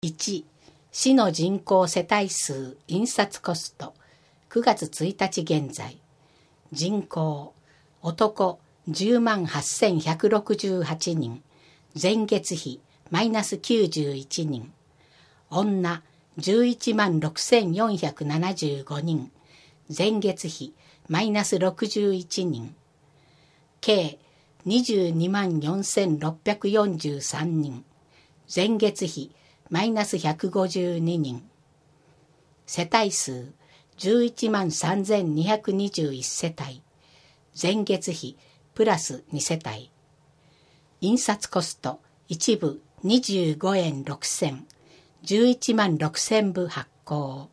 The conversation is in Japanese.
1、市の人口世帯数印刷コスト9月1日現在。人口男10万8168人、前月比マイナス91人。女11万6475人、前月比マイナス61人。計22万4643人、前月比マイナス152人。世帯数11万3221世帯、前月比プラス2世帯。印刷コスト1部25円6銭、11万6000部発行。